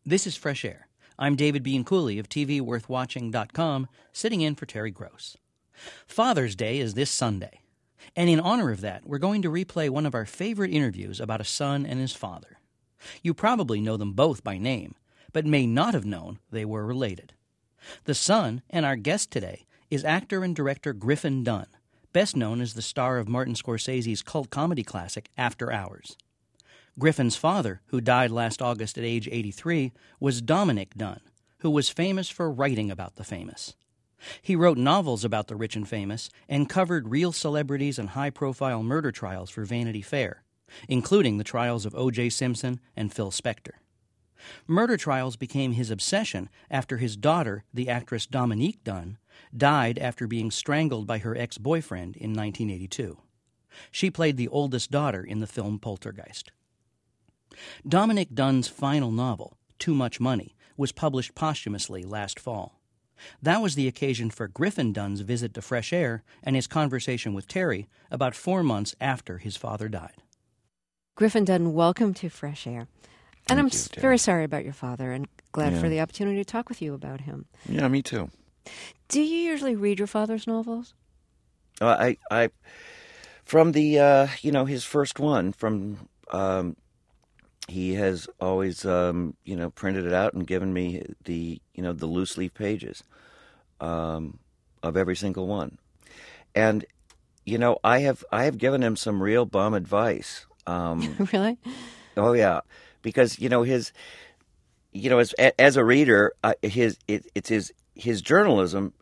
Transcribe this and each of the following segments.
This is Fresh Air. I'm David Bean Cooley of TVWorthWatching.com, sitting in for Terry Gross. Father's Day is this Sunday, and in honor of that, we're going to replay one of our favorite interviews about a son and his father. You probably know them both by name, but may not have known they were related. The son, and our guest today, is actor and director Griffin Dunne, best known as the star of Martin Scorsese's cult comedy classic After Hours. Griffin's father, who died last August at age 83, was Dominick Dunne, who was famous for writing about the famous. He wrote novels about the rich and famous and covered real celebrities and high-profile murder trials for Vanity Fair, including the trials of O.J. Simpson and Phil Spector. Murder trials became his obsession after his daughter, the actress Dominique Dunne, died after being strangled by her ex-boyfriend in 1982. She played the oldest daughter in the film Poltergeist. Dominick Dunne's final novel, Too Much Money, was published posthumously last fall. That was the occasion for Griffin Dunne's visit to Fresh Air and his conversation with Terry about 4 months after his father died. Griffin Dunne, welcome to Fresh Air. And I'm very sorry about your father and glad for the opportunity to talk with you about him. Yeah, me too. Do you usually read your father's novels? I from the his first one from he has always printed it out and given me the loose leaf pages of every single one, and I have given him some real bum advice. Really? Oh yeah, because his as a reader, his journalism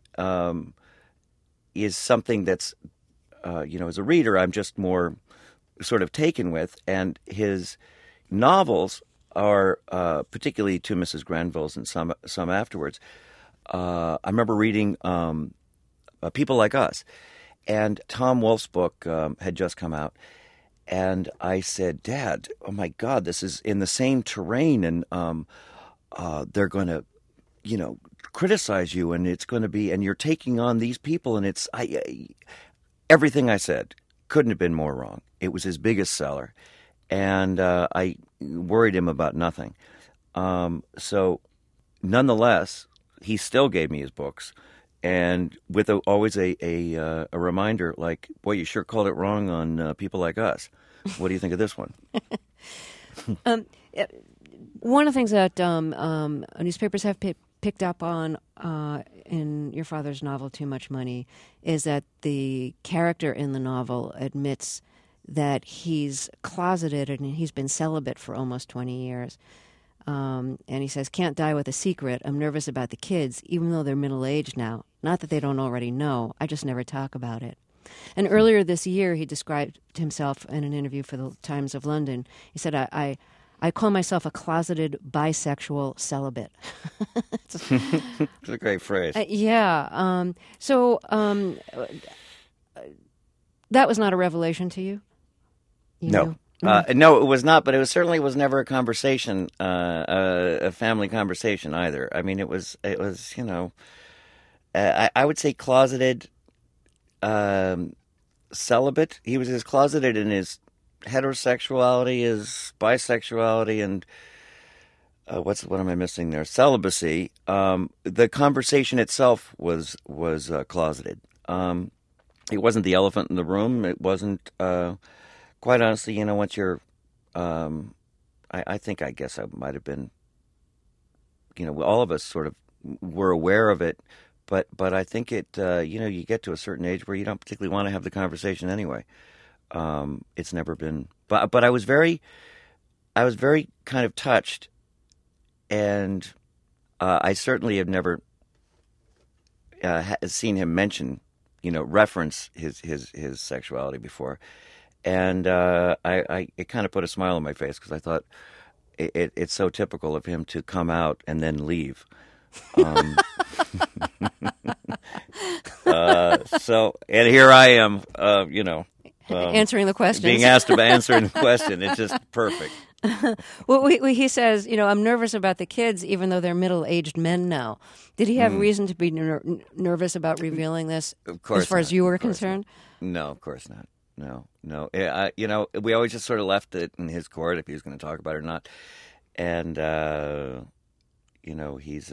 is something that's as a reader I'm just more sort of taken with, and his novels are particularly To Mrs. Grenville's and some afterwards. I remember reading People Like Us, and Tom Wolfe's book had just come out. And I said, Dad, oh my God, this is in the same terrain, and they're going to, criticize you, and it's going to be, and you're taking on these people, and it's everything I said couldn't have been more wrong. It was his biggest seller, and I worried him about nothing. So, nonetheless, he still gave me his books. And with always a reminder, like, boy, you sure called it wrong on People Like Us. What do you think of this one? One of the things that newspapers have picked up on in your father's novel, Too Much Money, is that the character in the novel admits that he's closeted and he's been celibate for almost 20 years. And he says, can't die with a secret. I'm nervous about the kids, even though they're middle-aged now. Not that they don't already know. I just never talk about it. And earlier this year, he described himself in an interview for the Times of London. He said, I call myself a closeted bisexual celibate. It's a great phrase. So that was not a revelation to you? No. No, it was not, but it certainly was never a conversation, a family conversation either. I mean, it was I would say closeted, celibate. He was as closeted in his heterosexuality as bisexuality and what am I missing there? Celibacy. The conversation itself was closeted. It wasn't the elephant in the room. It wasn't. Quite honestly, once you're, I guess I might have been, all of us sort of were aware of it, but I think it, you get to a certain age where you don't particularly want to have the conversation anyway. It's never been, but I was very kind of touched, and I certainly have never seen him mention, reference his sexuality before. And it kind of put a smile on my face because I thought it's so typical of him to come out and then leave. So, and here I am, answering the questions. Being asked about answering the question. It's just perfect. Well, he says, I'm nervous about the kids, even though they're middle-aged men now. Did he have reason to be nervous about revealing this of course as far not. as you were concerned? No, of course not. No. We always just sort of left it in his court if he was going to talk about it or not. And he's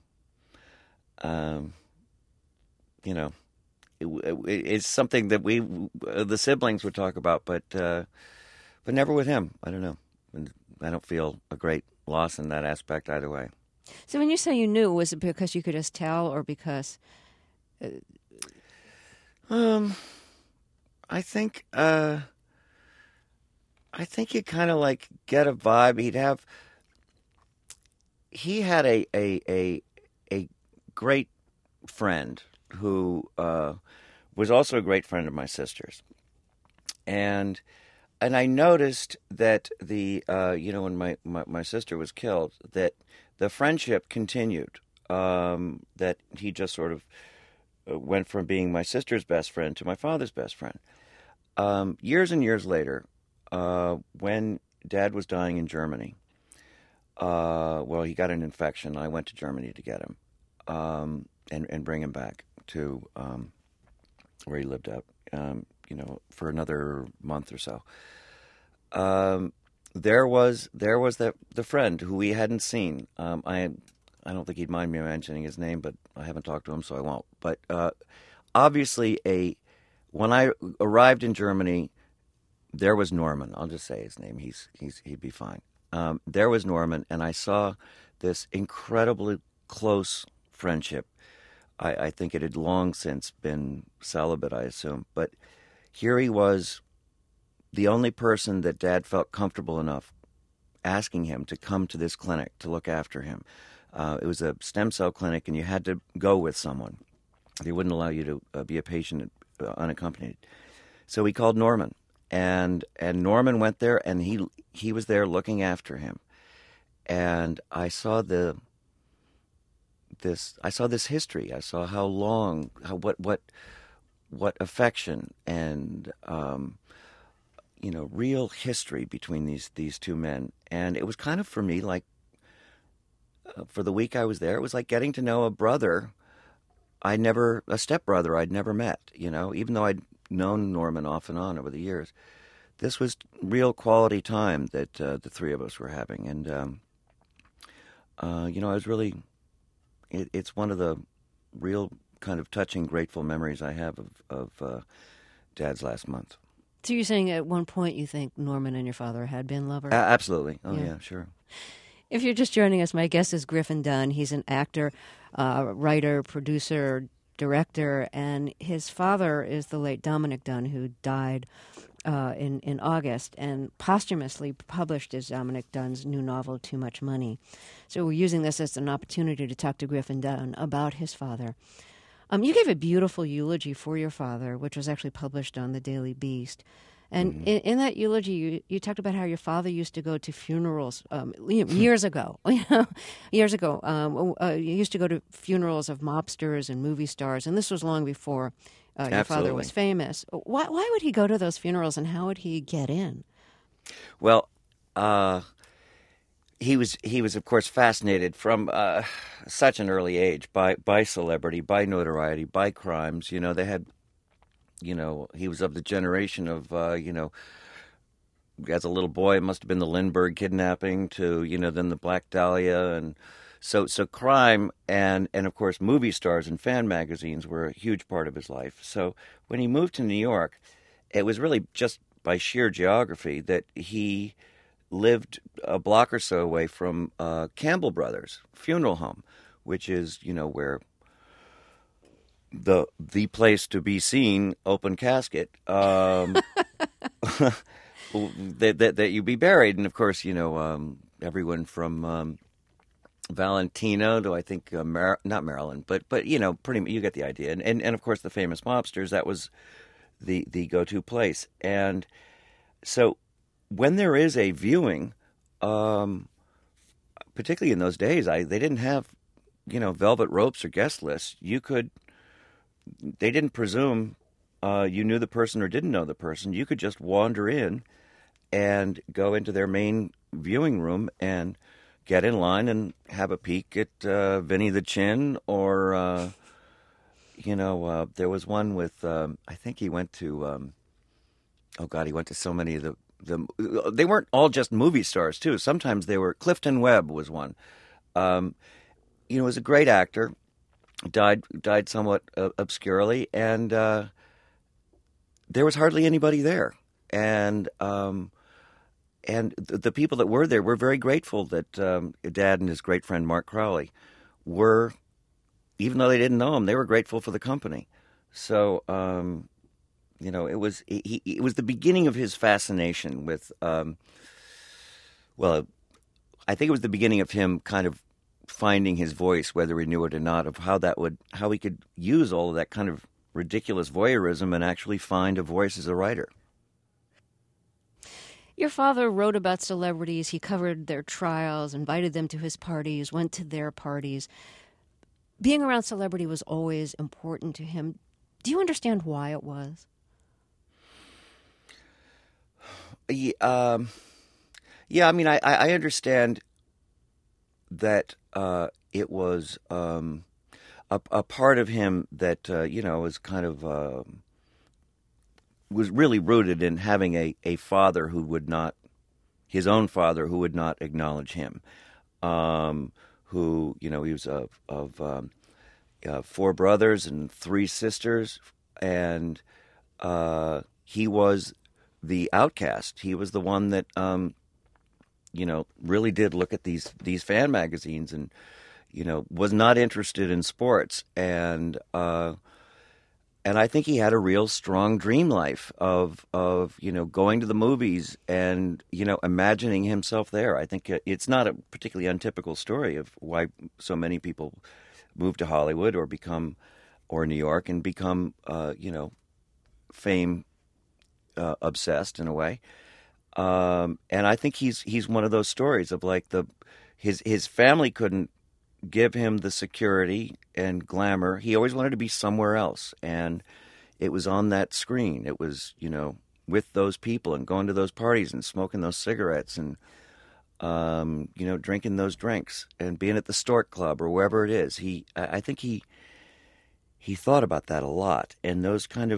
you know, it's something that the siblings would talk about, but never with him. I don't know. I don't feel a great loss in that aspect either way. So when you say you knew, was it because you could just tell, or because? I think you kind of like get a vibe. He had a great friend who was also a great friend of my sister's, and I noticed that when my sister was killed, that the friendship continued. That he just sort of went from being my sister's best friend to my father's best friend. Years and years later, when Dad was dying in Germany, he got an infection. I went to Germany to get him and bring him back to where he lived out, for another month or so. There was the friend who we hadn't seen. I don't think he'd mind me mentioning his name, but I haven't talked to him, so I won't. But obviously, when I arrived in Germany, there was Norman. I'll just say his name. He'd be fine. There was Norman, and I saw this incredibly close friendship. I think it had long since been celibate, I assume. But here he was, the only person that Dad felt comfortable enough asking him to come to this clinic to look after him. It was a stem cell clinic, and you had to go with someone. They wouldn't allow you to be a patient unaccompanied. So he called Norman, and Norman went there, and he was there looking after him. And I saw this history. I saw how long, what affection and real history between these two men. And it was kind of, for me, like, for the week I was there, it was like getting to know a stepbrother I'd never met, even though I'd known Norman off and on over the years. This was real quality time that the three of us were having. And, I was really, it's one of the real kind of touching, grateful memories I have of Dad's last month. So you're saying at one point you think Norman and your father had been lovers? Absolutely. Oh, yeah, sure. If you're just joining us, my guest is Griffin Dunne. He's an actor, writer, producer, director, and his father is the late Dominick Dunne, who died in August and posthumously published as Dominick Dunne's new novel, Too Much Money. So we're using this as an opportunity to talk to Griffin Dunne about his father. You gave a beautiful eulogy for your father, which was actually published on the Daily Beast. And in that eulogy, you talked about how your father used to go to funerals years ago. Years ago, you used to go to funerals of mobsters and movie stars, and this was long before your father was famous. Why would he go to those funerals, and how would he get in? Well, he was of course fascinated from such an early age by celebrity, by notoriety, by crimes. They had. He was of the generation of, as a little boy, it must have been the Lindbergh kidnapping to, then the Black Dahlia. And so crime and of course, movie stars and fan magazines were a huge part of his life. So when he moved to New York, it was really just by sheer geography that he lived a block or so away from Campbell Brothers Funeral Home, which is, where the place to be seen, open casket, that you be buried. And of course, everyone from Valentina to, I think, not Maryland, but pretty much, you get the idea. And of course the famous mobsters, that was the go-to place. And so when there is a viewing, particularly in those days, they didn't have, velvet ropes or guest lists. They didn't presume you knew the person or didn't know the person. You could just wander in and go into their main viewing room and get in line and have a peek at Vinny the Chin, or there was one with I think he went to he went to so many of they weren't all just movie stars too. Sometimes they were. Clifton Webb was one. Was a great actor. Died somewhat obscurely, and there was hardly anybody there. And the people that were there were very grateful that Dad and his great friend Mark Crowley were, even though they didn't know him, they were grateful for the company. So, it was the beginning of his fascination with, I think it was the beginning of him kind of finding his voice, whether he knew it or not, of how he could use all of that kind of ridiculous voyeurism and actually find a voice as a writer. Your father wrote about celebrities. He covered their trials, invited them to his parties, went to their parties. Being around celebrity was always important to him. Do you understand why it was? I understand that it was a part of him that, was kind of... was really rooted in having a father who would not, his own father who would not acknowledge him. He was of 4 brothers and 3 sisters, and he was the outcast. He was the one that, really did look at these fan magazines and, was not interested in sports. And I think he had a real strong dream life of going to the movies and, imagining himself there. I think it's not a particularly untypical story of why so many people move to Hollywood or New York and become, fame obsessed in a way. And I think he's one of those stories of like his family couldn't give him the security and glamour. He always wanted to be somewhere else, and it was on that screen. It was, with those people and going to those parties and smoking those cigarettes and, drinking those drinks and being at the Stork Club or wherever it is. I think he thought about that a lot, and that kind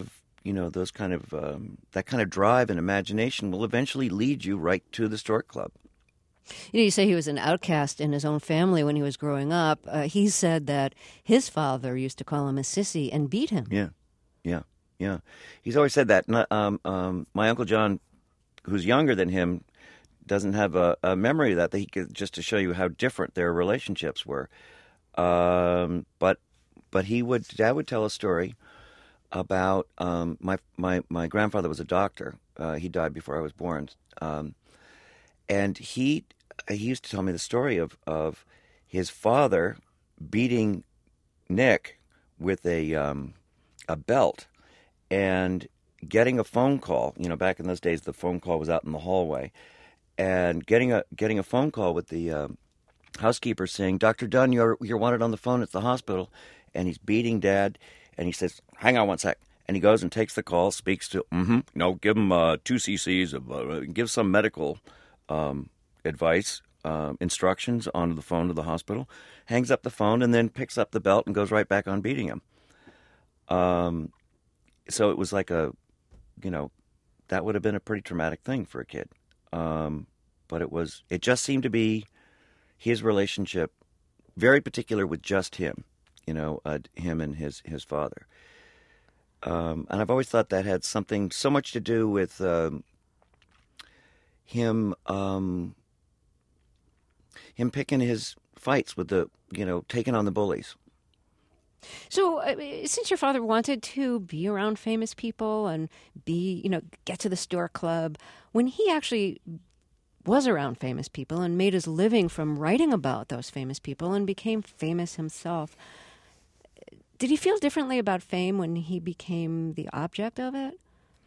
of drive and imagination will eventually lead you right to the Stork Club. You say he was an outcast in his own family when he was growing up. He said that his father used to call him a sissy and beat him. Yeah. He's always said that. My Uncle John, who's younger than him, doesn't have a memory of that. He could, just to show you how different their relationships were. But Dad would tell a story about my grandfather was a doctor. He died before I was born. And he used to tell me the story of his father beating Nick with a belt and getting a phone call. Back in those days, the phone call was out in the hallway, and getting a phone call with the housekeeper saying, "Dr. Dunn, you're wanted on the phone at the hospital," and he's beating Dad, and he says, "Hang on one sec." And he goes and takes the call, speaks to, give him 2 cc's of, give some medical advice, instructions onto the phone to the hospital, hangs up the phone, and then picks up the belt and goes right back on beating him. So it was like that would have been a pretty traumatic thing for a kid. But it just seemed to be his relationship, very particular with just him, him and his father. And I've always thought that had something so much to do with him picking his fights with taking on the bullies. So, since your father wanted to be around famous people and get to the Stork Club, when he actually was around famous people and made his living from writing about those famous people and became famous himself, did he feel differently about fame when he became the object of it?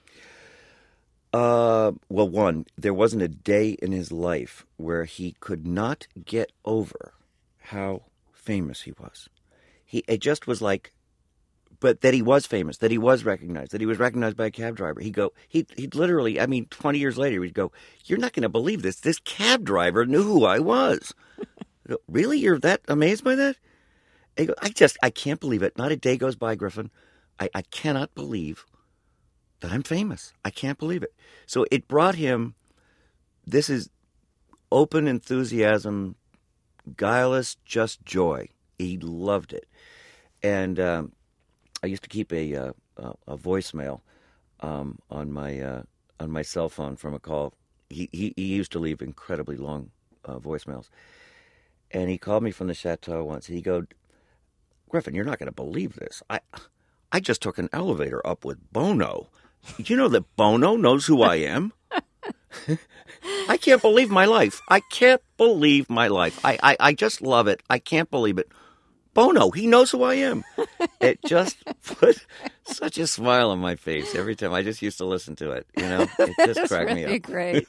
One, there wasn't a day in his life where he could not get over how famous he was. It just was like, but that he was famous, that he was recognized, that he was recognized by a cab driver. He'd literally, 20 years later, he'd go, "You're not going to believe this. This cab driver knew who I was." I go, "Really? You're that amazed by that?" I go, I can't believe it. Not a day goes by, Griffin. I cannot believe that I'm famous. I can't believe it. So it brought him, this is open enthusiasm, guileless, just joy. He loved it. And I used to keep a voicemail on my cell phone from a call. He used to leave incredibly long voicemails. And he called me from the chateau once. He go, Griffin, you're not going to believe this. I just took an elevator up with Bono. You know that Bono knows who I am? I can't believe my life. I can't believe my life. I just love it. I can't believe it. Bono, he knows who I am. It just put such a smile on my face every time. I just used to listen to it. It just cracked me up. Great.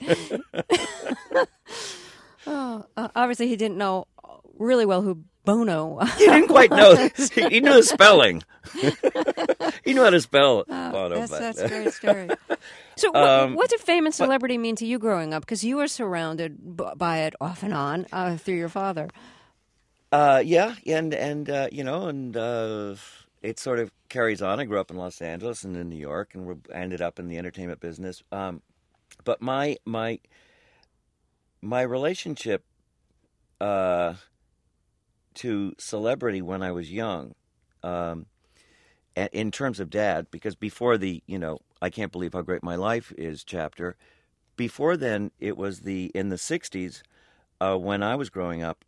Obviously, he didn't know really well who Bono was. He didn't quite know. He knew the spelling. He knew how to spell Bono. That's a great story. So what did fame and celebrity mean to you growing up? Because you were surrounded by it off and on through your father. Yeah, and it sort of carries on. I grew up in Los Angeles and in New York, and ended up in the entertainment business. But my relationship to celebrity when I was young, in terms of Dad, because before the I Can't Believe How Great My Life Is chapter, before then it was in the 60s when I was growing up,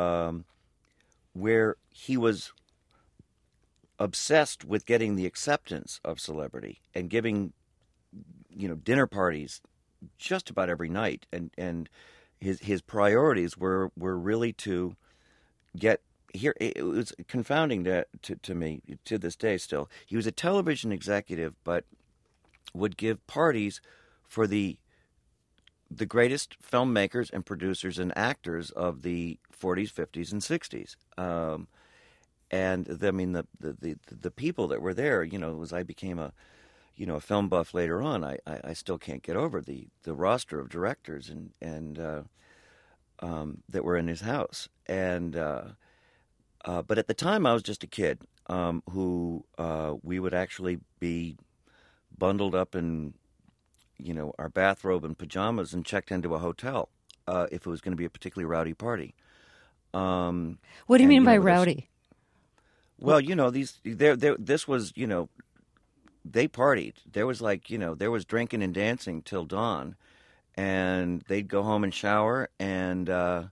where he was obsessed with getting the acceptance of celebrity and giving dinner parties just about every night, and his priorities were really to get here. It was confounding to me to this day still. He was a television executive, but would give parties for the greatest filmmakers and producers and actors of the 40s, 50s, and 60s. And the people that were there, as I became a film buff later on, I still can't get over the roster of directors and that were in his house. And but at the time, I was just a kid who we would actually be bundled up in our bathrobe and pajamas and checked into a hotel if it was going to be a particularly rowdy party. What do you mean by rowdy? Well, this was, they partied. There was there was drinking and dancing till dawn, and they'd go home and shower and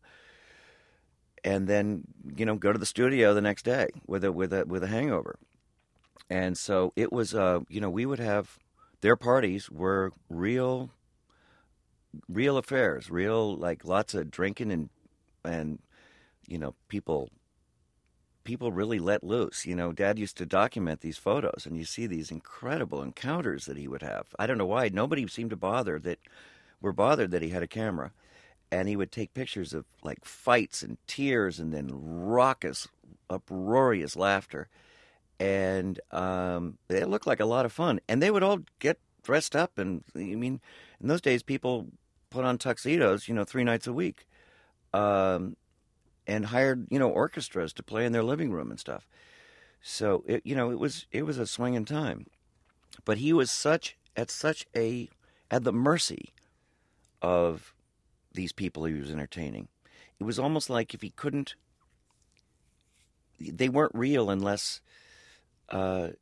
then, go to the studio the next day with a hangover. And so it was, we would have, their parties were real affairs, lots of drinking and people really let loose. Dad used to document these photos, and you see these incredible encounters that he would have. I don't know why. Nobody seemed to bothered that he had a camera. And he would take pictures of, fights and tears and then raucous, uproarious laughter. And it looked like a lot of fun. And they would all get dressed up. And, in those days, people put on tuxedos, 3 nights a week. And hired, orchestras to play in their living room and stuff. So, it was a swinging time. But he was at the mercy of these people he was entertaining. It was almost like if he couldn't, they weren't real unless, they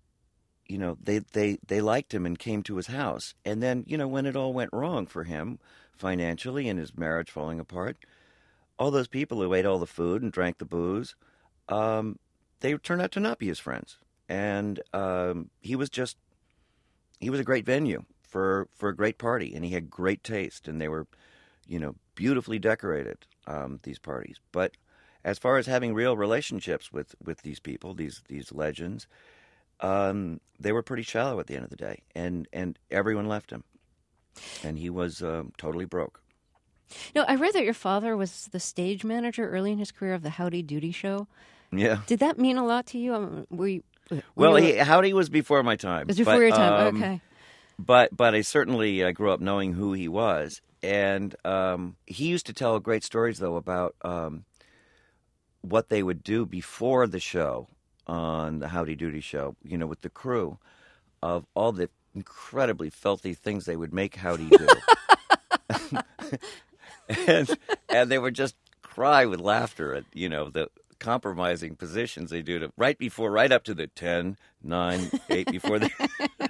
liked him and came to his house. And then, when it all went wrong for him financially and his marriage falling apart, all those people who ate all the food and drank the booze, they turned out to not be his friends. And he was a great venue for a great party, and he had great taste, and they were, beautifully decorated, these parties. But as far as having real relationships with these people, these legends, they were pretty shallow at the end of the day, and everyone left him, and he was totally broke. No, I read that your father was the stage manager early in his career of the Howdy Doody show. Yeah. Did that mean a lot to you? Howdy was before my time. It was before your time, okay. But I certainly grew up knowing who he was. And he used to tell great stories, though, about what they would do before the show on the Howdy Doody show, with the crew, of all the incredibly filthy things they would make Howdy do. and they were just cry with laughter at, the compromising positions they do to right up to the 10, 9, 8 before they.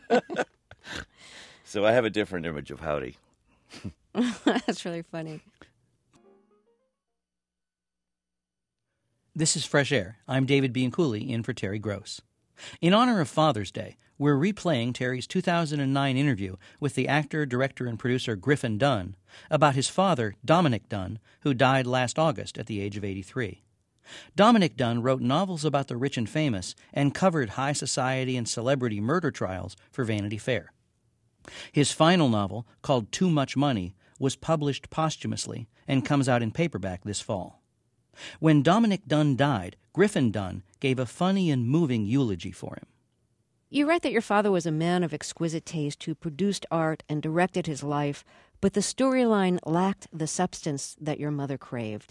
So I have a different image of Howdy. That's really funny. This is Fresh Air. I'm David Bianculli, in for Terry Gross. In honor of Father's Day, we're replaying Terry's 2009 interview with the actor, director, and producer Griffin Dunne about his father, Dominick Dunne, who died last August at the age of 83. Dominick Dunne wrote novels about the rich and famous and covered high society and celebrity murder trials for Vanity Fair. His final novel, called Too Much Money, was published posthumously and comes out in paperback this fall. When Dominick Dunne died, Griffin Dunne gave a funny and moving eulogy for him. You write that your father was a man of exquisite taste who produced art and directed his life, but the storyline lacked the substance that your mother craved.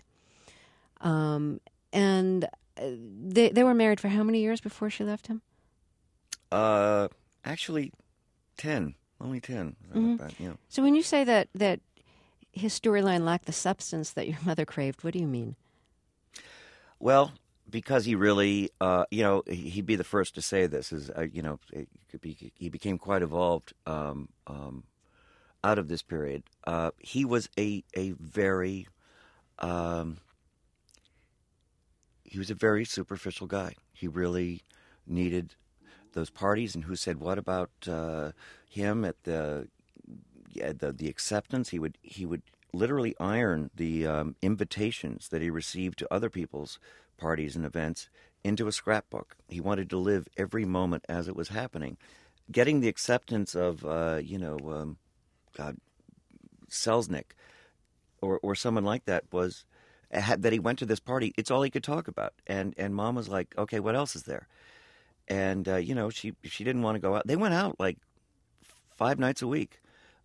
And they were married for how many years before she left him? Actually, 10. Only 10. Mm-hmm. So when you say that his storyline lacked the substance that your mother craved, what do you mean? Well, because he really, he'd be the first to say this, he became quite evolved out of this period. He was a very superficial guy. He really needed those parties, and who said what about him at the acceptance? He would literally iron the invitations that he received to other people's parties and events into a scrapbook. He wanted to live every moment as it was happening. Getting the acceptance of, Selznick or someone like that that he went to this party. It's all he could talk about. And Mom was like, okay, what else is there? And, she didn't want to go out. They went out like 5 nights a week.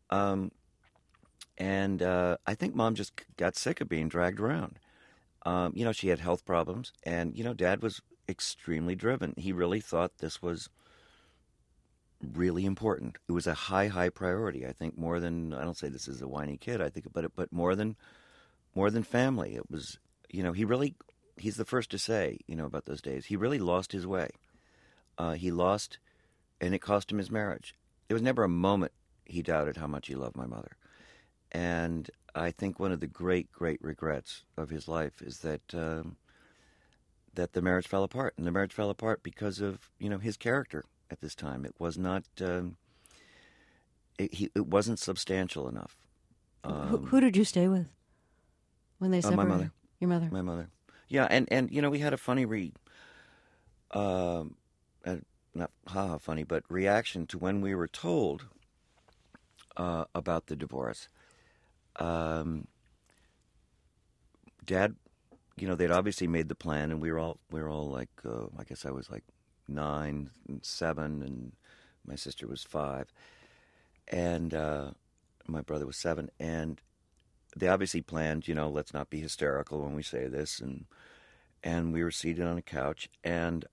And I think Mom just got sick of being dragged around. She had health problems, and, Dad was extremely driven. He really thought this was really important. It was a high priority, I think, more than, I don't say this is a whiny kid, I think, but more than family. It was, he's the first to say, about those days, he really lost his way. He lost, and it cost him his marriage. There was never a moment he doubted how much he loved my mother. And I think one of the great regrets of his life is that that the marriage fell apart. And the marriage fell apart because of, his character at this time. It was not, it wasn't substantial enough. Who did you stay with when they separated? My mother. Your mother? My mother. Yeah, and we had a funny not funny, but reaction to when we were told about the divorce. Dad, they'd obviously made the plan, and we were all like, I guess I was like 9 and 7, and my sister was 5, and my brother was 7, and they obviously planned, let's not be hysterical when we say this, and we were seated on a couch, and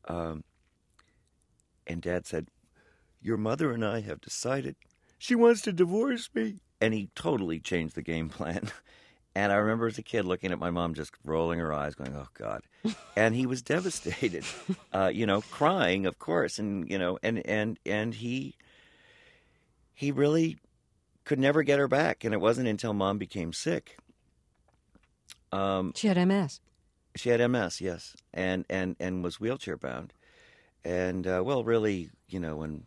Dad said, "Your mother and I have decided she wants to divorce me." And he totally changed the game plan. And I remember as a kid looking at my mom just rolling her eyes going, "Oh, God." And he was devastated, crying, of course. And, and he really could never get her back. And it wasn't until Mom became sick. She had MS. She had MS, yes. And was wheelchair bound. And, really, when,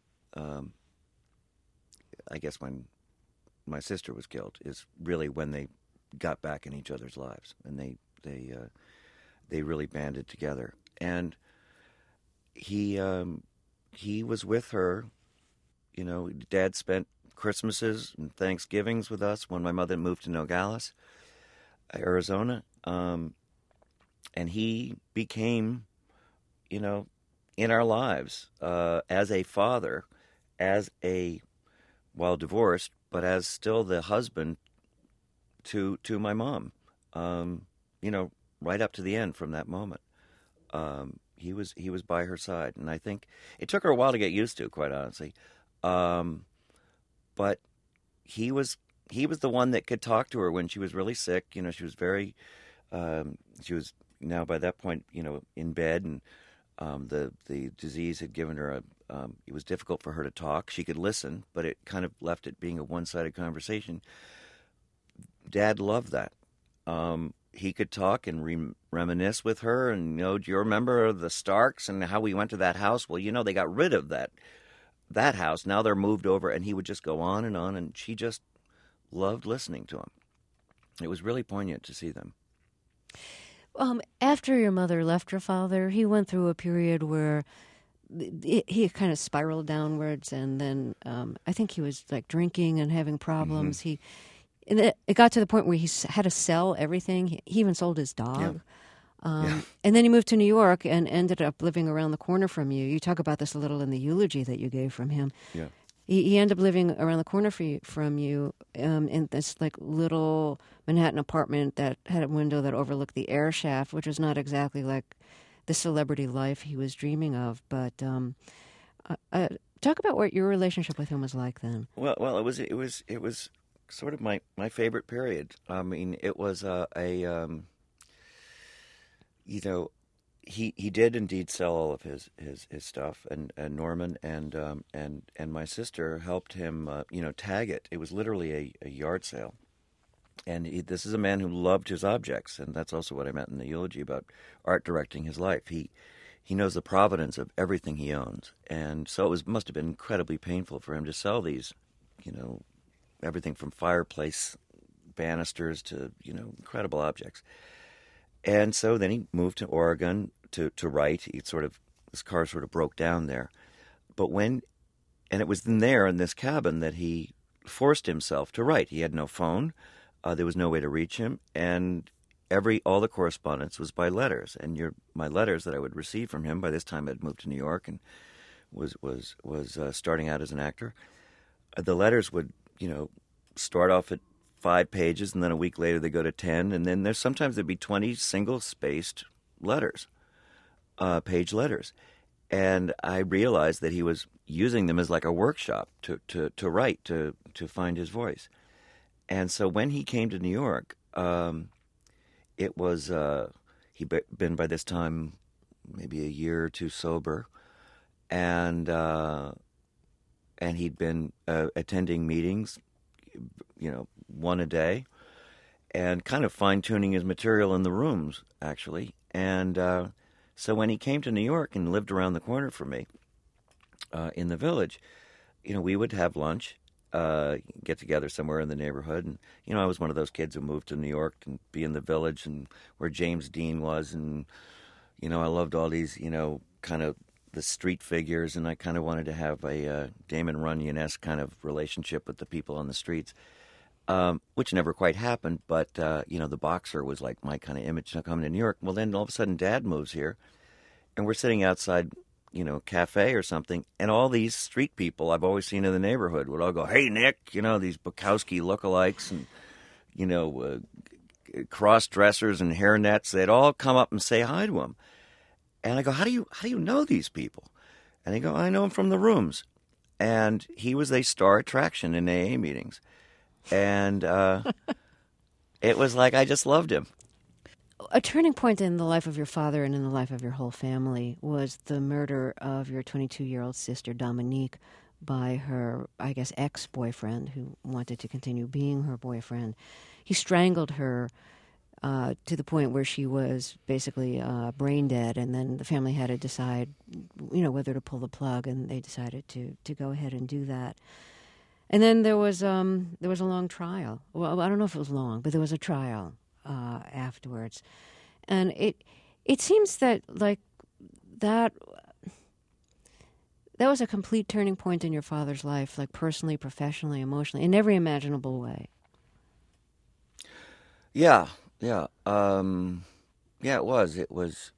I guess when my sister was killed is really when they got back in each other's lives, and they really banded together. And he was with her. Dad spent Christmases and Thanksgivings with us when my mother moved to Nogales, Arizona, and he became, in our lives as a father, while divorced, but as still the husband to my mom, right up to the end from that moment. He was by her side, and I think it took her a while to get used to, quite honestly. But he was the one that could talk to her when she was really sick. She was very She was now by that point, in bed, and the disease had given her it was difficult for her to talk. She could listen, but it kind of left it being a one-sided conversation. Dad loved that. He could talk and reminisce with her, and do you remember the Starks and how we went to that house? Well, they got rid of that house. Now they're moved over, and he would just go on, and she just loved listening to him. It was really poignant to see them. After your mother left your father, he went through a period where he kind of spiraled downwards, and then I think he was like drinking and having problems. And it got to the point where he had to sell everything. He even sold his dog. And then he moved to New York and ended up living around the corner from you. You talk about this a little in the eulogy that you gave from him. Yeah. He ended up living around the corner from you in this like little Manhattan apartment that had a window that overlooked the air shaft, which was not exactly like the celebrity life he was dreaming of. But talk about what your relationship with him was like then. Well, it was sort of my favorite period. I mean, it was he did indeed sell all of his stuff, and Norman and my sister helped him tag it. It was literally a yard sale. And this is a man who loved his objects, and that's also what I meant in the eulogy about art directing his life. He knows the provenance of everything he owns, and so must have been incredibly painful for him to sell these, everything from fireplace banisters to incredible objects. And so then he moved to Oregon to write. His car sort of broke down there, and it was in this cabin that he forced himself to write. He had no phone. There was no way to reach him, and all the correspondence was by letters. And my letters that I would receive from him, by this time I'd moved to New York and was starting out as an actor. The letters would start off at 5 pages, and then a week later they go to 10, and then sometimes there'd be 20 single-spaced letters, page letters. And I realized that he was using them as like a workshop to write, to find his voice. And so when he came to New York, it was he'd been by this time maybe a year or two sober, and he'd been attending meetings, one a day, and kind of fine-tuning his material in the rooms, actually. And so when he came to New York and lived around the corner from me in the Village, we would have lunch, get together somewhere in the neighborhood. And, I was one of those kids who moved to New York and be in the Village and where James Dean was. And, I loved all these, kind of the street figures. And I kind of wanted to have a Damon Runyon-esque kind of relationship with the people on the streets, which never quite happened. But, the boxer was like my kind of image coming to New York. Well, then all of a sudden Dad moves here and we're sitting outside cafe or something, and all these street people I've always seen in the neighborhood would all go, "Hey, Nick," these Bukowski lookalikes and, cross-dressers and hairnets. They'd all come up and say hi to him. And I go, how do you know these people? And they go, "I know them from the rooms." And he was a star attraction in AA meetings. And it was like I just loved him. A turning point in the life of your father and in the life of your whole family was the murder of your 22-year-old sister, Dominique, by her, I guess, ex-boyfriend who wanted to continue being her boyfriend. He strangled her to the point where she was basically brain dead, and then the family had to decide, whether to pull the plug, and they decided to go ahead and do that. And then there was a long trial. Well, I don't know if it was long, but there was a trial afterwards, and it seems that like that was a complete turning point in your father's life, like personally, professionally, emotionally, in every imaginable way. Yeah, it was. It was,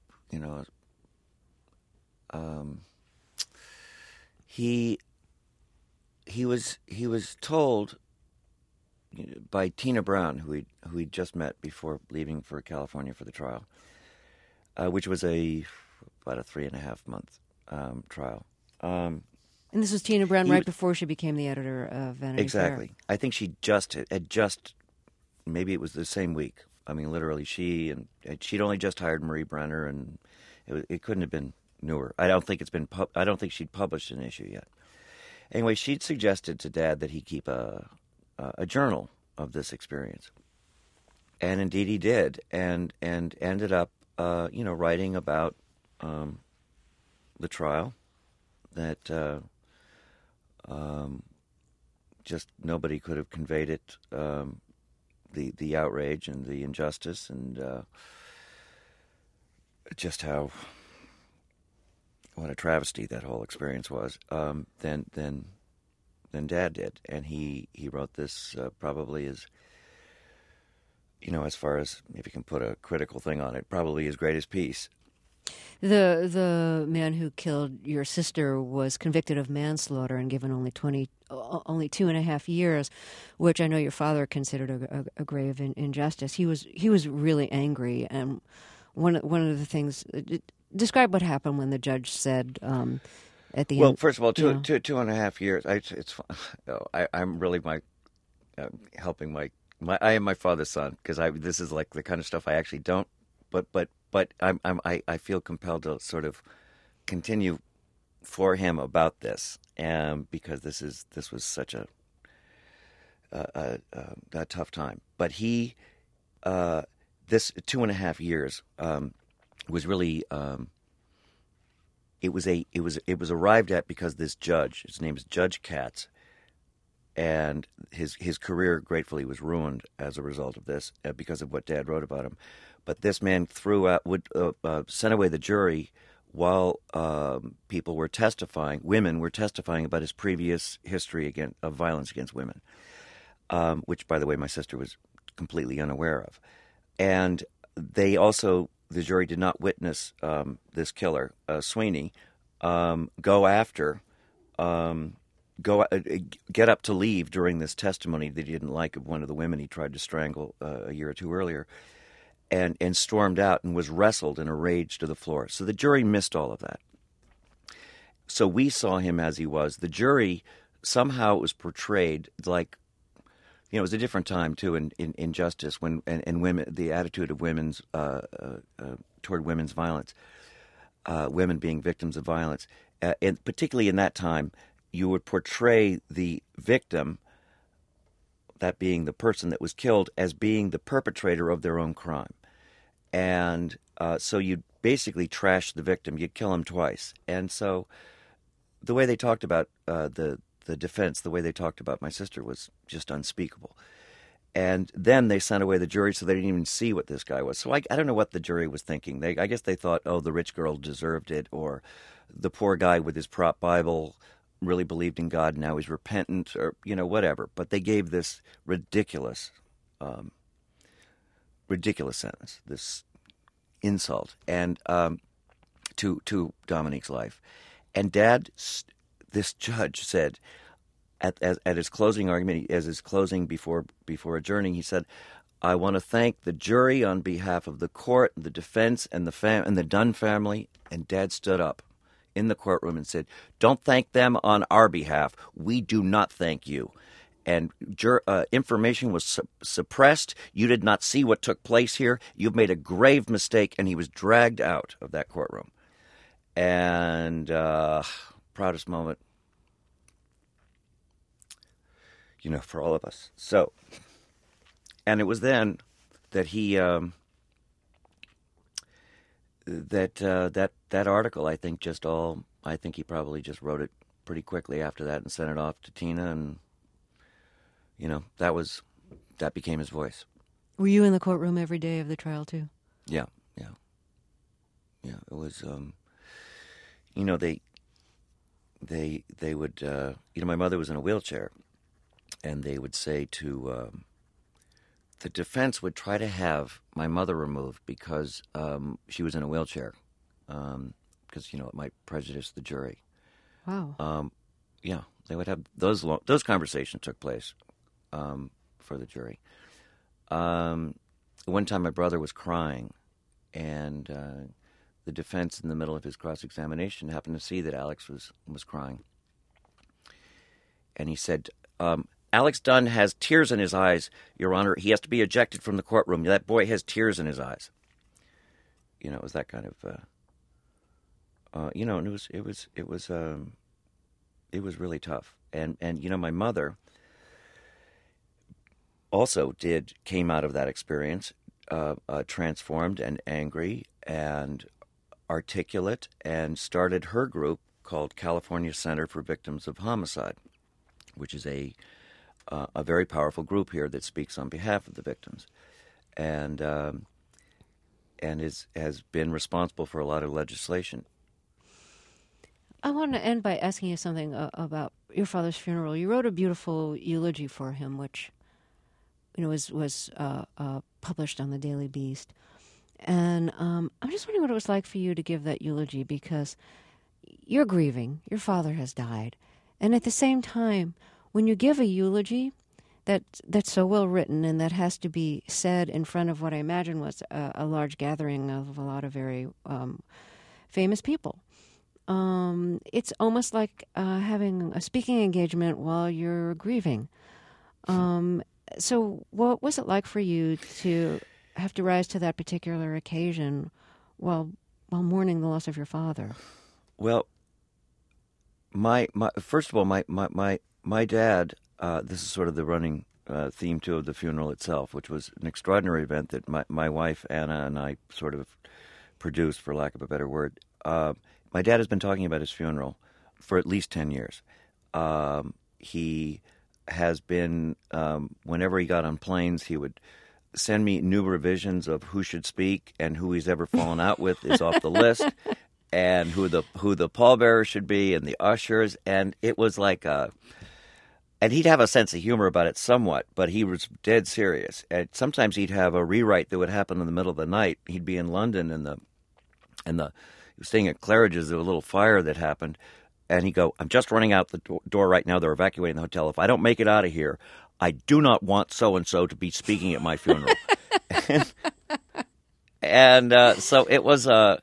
he was told by Tina Brown, who he'd just met before leaving for California for the trial, which was about a 3.5-month trial. And this was Tina Brown right before she became the editor of Vanity Fair. Exactly. I think she had just maybe it was the same week, I mean, literally, and she'd only just hired Marie Brenner, and it couldn't have been newer. I don't think I don't think she'd published an issue yet. Anyway, she'd suggested to Dad that he keep a journal of this experience, and indeed he did, and ended up, writing about the trial that just nobody could have conveyed it, the outrage and the injustice, and just what a travesty that whole experience was. Than Dad did, and he wrote this probably as, as far as if you can put a critical thing on it, probably his greatest piece. The man who killed your sister was convicted of manslaughter and given only 2.5 years, which I know your father considered a grave injustice. He was really angry, and one of the things. Describe what happened when the judge said at the end. Well, first of all, 2.5 years. I'm really helping I am my father's son, because this is like the kind of stuff I actually don't. But I feel compelled to sort of continue for him about this, because this was such a tough time. But this 2.5 years was really it was arrived at because this judge, his name is Judge Katz, and his career gratefully was ruined as a result of this, because of what Dad wrote about him. But this man sent away the jury while people were testifying. Women were testifying about his previous history of violence against women, which, by the way, my sister was completely unaware of. And the jury did not witness this killer, Sweeney, get up to leave during this testimony that he didn't like of one of the women he tried to strangle a year or two earlier, and stormed out and was wrestled in a rage to the floor. So the jury missed all of that. So we saw him as he was. The jury, somehow it was portrayed like, it was a different time too in justice, when and women, the attitude of women's toward women's violence, women being victims of violence, and particularly in that time, you would portray the victim, that being the person that was killed, as being the perpetrator of their own crime, and so you'd basically trash the victim. You'd kill him twice, and so the way they talked about the defense, the way they talked about my sister, was just unspeakable. And then they sent away the jury, so they didn't even see what this guy was. So I don't know what the jury was thinking. I guess they thought, oh, the rich girl deserved it, or the poor guy with his prop Bible really believed in God, now he's repentant, or whatever. But they gave this ridiculous sentence, this insult, and to Dominique's life. And Dad, this judge said, at his closing argument, as his closing before adjourning, he said, "I want to thank the jury on behalf of the court, the defense, and the Dunn family." And Dad stood up in the courtroom and said, "Don't thank them on our behalf. We do not thank you." And information was suppressed. You did not see what took place here. You've made a grave mistake. And he was dragged out of that courtroom. And proudest moment, for all of us. So, and it was then that he that article, I think he probably just wrote it pretty quickly after that and sent it off to Tina, and that became his voice. Were you in the courtroom every day of the trial too? Yeah. It was they would my mother was in a wheelchair, and they would say to the defense would try to have my mother removed because she was in a wheelchair, because it might prejudice the jury. Wow. Yeah, they would have those conversations took place for the jury. One time my brother was crying, and the defense, in the middle of his cross-examination, happened to see that Alex was crying. And he said, Alex Dunn has tears in his eyes, Your Honor. He has to be ejected from the courtroom. That boy has tears in his eyes. It was that kind of, and it was really tough. And my mother also came out of that experience transformed and angry and articulate, and started her group called California Center for Victims of Homicide, which is a very powerful group here that speaks on behalf of the victims, and has been responsible for a lot of legislation. I want to end by asking you something about your father's funeral. You wrote a beautiful eulogy for him, which was published on the Daily Beast. And I'm just wondering what it was like for you to give that eulogy, because you're grieving. Your father has died. And at the same time, when you give a eulogy that's so well written and that has to be said in front of what I imagine was a large gathering of a lot of very famous people, it's almost like having a speaking engagement while you're grieving. So what was it like for you to have to rise to that particular occasion while mourning the loss of your father? Well, first of all, my dad. This is sort of the running theme too of the funeral itself, which was an extraordinary event that my wife Anna and I sort of produced, for lack of a better word. My dad has been talking about his funeral for at least 10 years. He has been, whenever he got on planes, he would send me new revisions of who should speak, and who he's ever fallen out with is off the list, and who the pallbearer should be, and the ushers, and it was like and he'd have a sense of humor about it somewhat, but he was dead serious. And sometimes he'd have a rewrite that would happen in the middle of the night. He'd be in London, and he was staying at Claridge's. There was a little fire that happened, and he'd go, "I'm just running out the door right now. They're evacuating the hotel. If I don't make it out of here, I do not want so-and-so to be speaking at my funeral." So it was a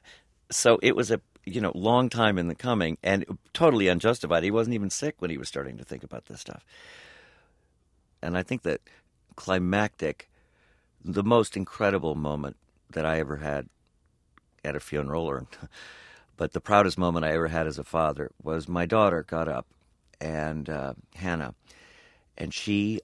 long time in the coming, and totally unjustified. He wasn't even sick when he was starting to think about this stuff. And I think that climactic, the most incredible moment that I ever had at a funeral, but the proudest moment I ever had as a father, was my daughter got up, and Hannah, and she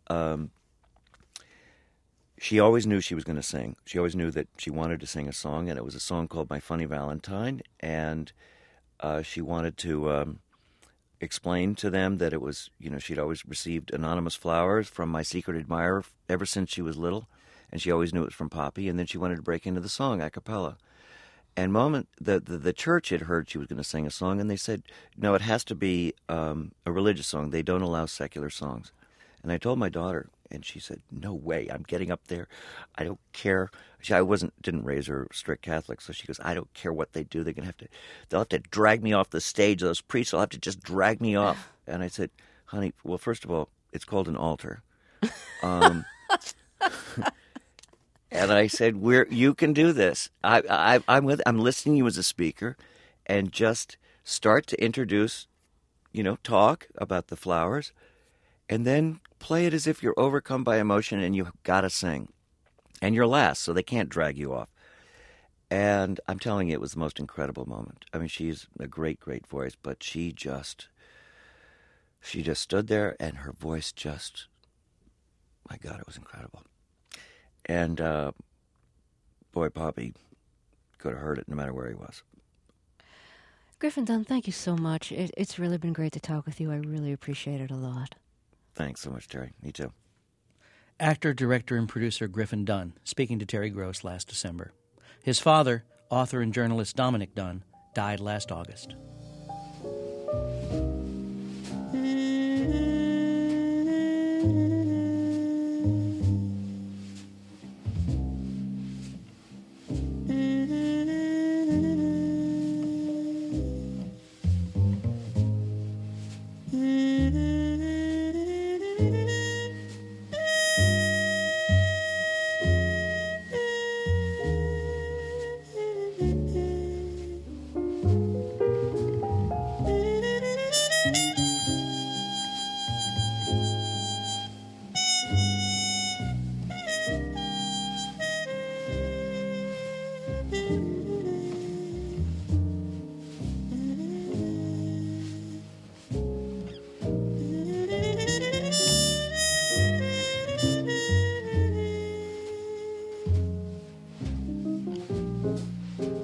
always knew she was going to sing. She always knew that she wanted to sing a song, and it was a song called My Funny Valentine, and she wanted to explain to them that it was, she'd always received anonymous flowers from my secret admirer ever since she was little, and she always knew it was from Poppy, and then she wanted to break into the song a cappella. And the church had heard she was going to sing a song, and they said, no, it has to be a religious song. They don't allow secular songs. And I told my daughter, and she said, "No way! I'm getting up there. I don't care." Didn't raise her strict Catholic, so she goes, "I don't care what they do. They'll have to drag me off the stage. Those priests will have to just drag me off." And I said, "Honey, well, first of all, it's called an altar." And I said, "You can do this. I'm listening to you as a speaker, and just start to introduce, talk about the flowers, and then play it as if you're overcome by emotion and you've got to sing. And you're last, so they can't drag you off." And I'm telling you, it was the most incredible moment. I mean, she's a great, great voice, but she just stood there, and her voice just, my God, it was incredible. And, boy, Poppy could have heard it no matter where he was. Griffin Dunne, thank you so much. It's really been great to talk with you. I really appreciate it a lot. Thanks so much, Terry. Me too. Actor, director, and producer Griffin Dunne speaking to Terry Gross last December. His father, author and journalist Dominick Dunne, died last August.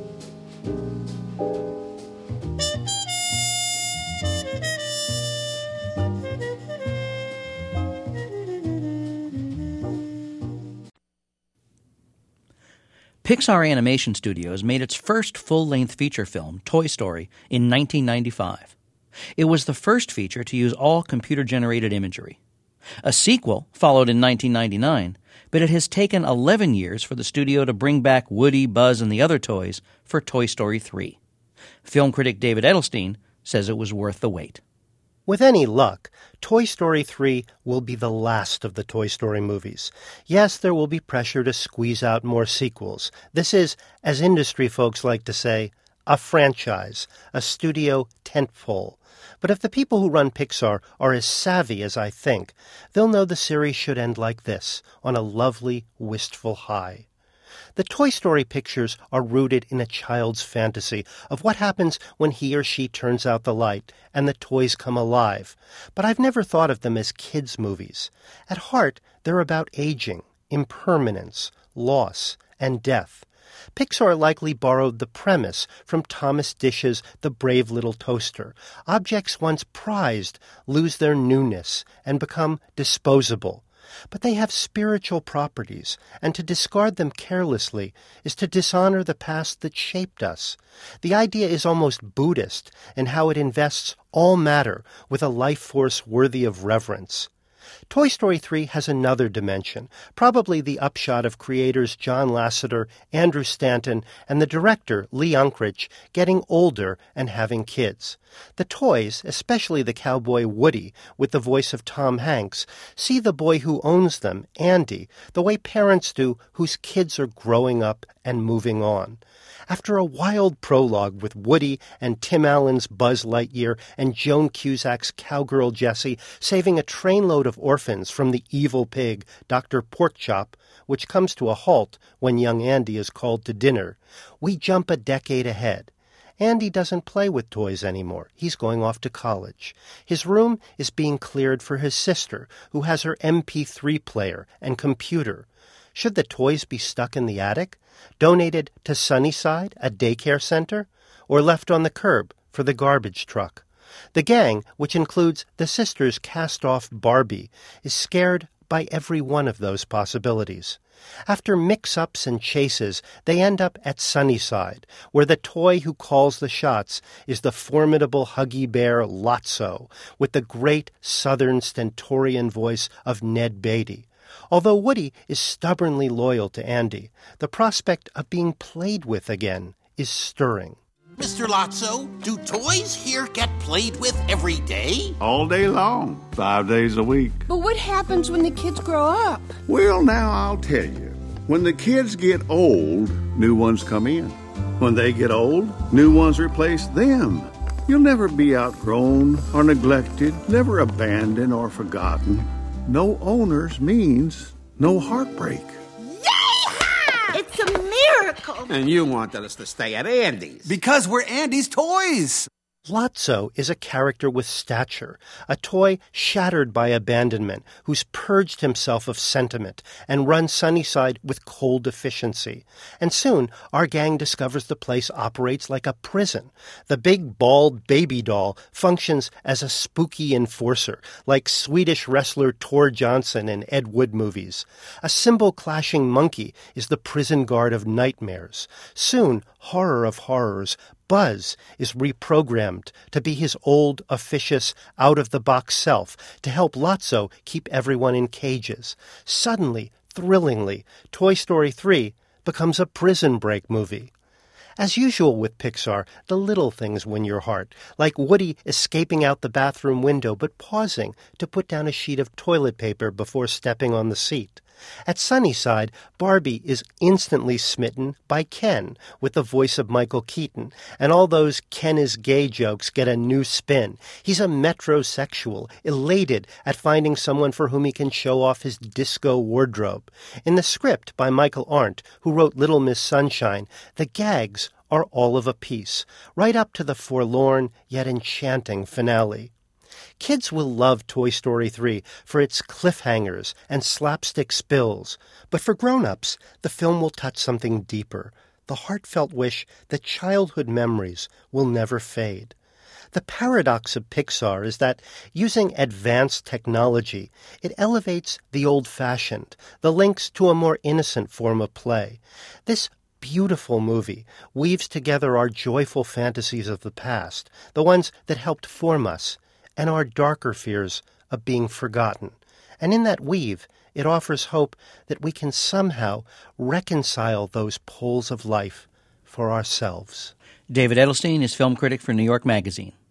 Pixar Animation Studios made its first full-length feature film, Toy Story, in 1995. It was the first feature to use all computer-generated imagery. A sequel followed in 1999, but it has taken 11 years for the studio to bring back Woody, Buzz, and the other toys for Toy Story 3. Film critic David Edelstein says it was worth the wait. With any luck, Toy Story 3 will be the last of the Toy Story movies. Yes, there will be pressure to squeeze out more sequels. This is, as industry folks like to say, a franchise, a studio tentpole. But if the people who run Pixar are as savvy as I think, they'll know the series should end like this, on a lovely, wistful high. The Toy Story pictures are rooted in a child's fantasy of what happens when he or she turns out the light and the toys come alive. But I've never thought of them as kids' movies. At heart, they're about aging, impermanence, loss, and death. Pixar likely borrowed the premise from Thomas Dish's The Brave Little Toaster. Objects once prized lose their newness and become disposable. But they have spiritual properties, and to discard them carelessly is to dishonor the past that shaped us. The idea is almost Buddhist in how it invests all matter with a life force worthy of reverence. Toy Story 3 has another dimension, probably the upshot of creators John Lasseter, Andrew Stanton, and the director Lee Unkrich getting older and having kids. The toys, especially the cowboy Woody, with the voice of Tom Hanks, see the boy who owns them, Andy, the way parents do whose kids are growing up and moving on. After a wild prologue with Woody and Tim Allen's Buzz Lightyear and Joan Cusack's cowgirl Jessie saving a trainload of orphans from the evil pig, Dr. Porkchop, which comes to a halt when young Andy is called to dinner, we jump a decade ahead. Andy doesn't play with toys anymore. He's going off to college. His room is being cleared for his sister, who has her MP3 player and computer. Should the toys be stuck in the attic, donated to Sunnyside, a daycare center, or left on the curb for the garbage truck? The gang, which includes the sisters' cast-off Barbie, is scared by every one of those possibilities. After mix-ups and chases, they end up at Sunnyside, where the toy who calls the shots is the formidable Huggy Bear Lotso, with the great southern stentorian voice of Ned Beatty. Although Woody is stubbornly loyal to Andy, the prospect of being played with again is stirring. Mr. Lotso, do toys here get played with every day? All day long, 5 days a week. But what happens when the kids grow up? Well, now I'll tell you. When the kids get old, new ones come in. When they get old, new ones replace them. You'll never be outgrown or neglected, never abandoned or forgotten. No owners means no heartbreak. Yeehaw! It's a miracle! And you wanted us to stay at Andy's. Because we're Andy's toys! Lotso is a character with stature, a toy shattered by abandonment, who's purged himself of sentiment and run Sunnyside with cold efficiency. And soon, our gang discovers the place operates like a prison. The big, bald baby doll functions as a spooky enforcer, like Swedish wrestler Tor Johnson in Ed Wood movies. A cymbal-clashing monkey is the prison guard of nightmares. Soon, horror of horrors, Buzz is reprogrammed to be his old, officious, out-of-the-box self to help Lotso keep everyone in cages. Suddenly, thrillingly, Toy Story 3 becomes a prison break movie. As usual with Pixar, the little things win your heart, like Woody escaping out the bathroom window but pausing to put down a sheet of toilet paper before stepping on the seat. At Sunnyside, Barbie is instantly smitten by Ken with the voice of Michael Keaton, and all those Ken is gay jokes get a new spin. He's a metrosexual, elated at finding someone for whom he can show off his disco wardrobe. In the script by Michael Arndt, who wrote Little Miss Sunshine, the gags are all of a piece, right up to the forlorn yet enchanting finale. Kids will love Toy Story 3 for its cliffhangers and slapstick spills, but for grown-ups, the film will touch something deeper, the heartfelt wish that childhood memories will never fade. The paradox of Pixar is that using advanced technology, it elevates the old-fashioned, the links to a more innocent form of play. This beautiful movie weaves together our joyful fantasies of the past, the ones that helped form us, and our darker fears of being forgotten. And in that weave, it offers hope that we can somehow reconcile those poles of life for ourselves. David Edelstein is film critic for New York Magazine.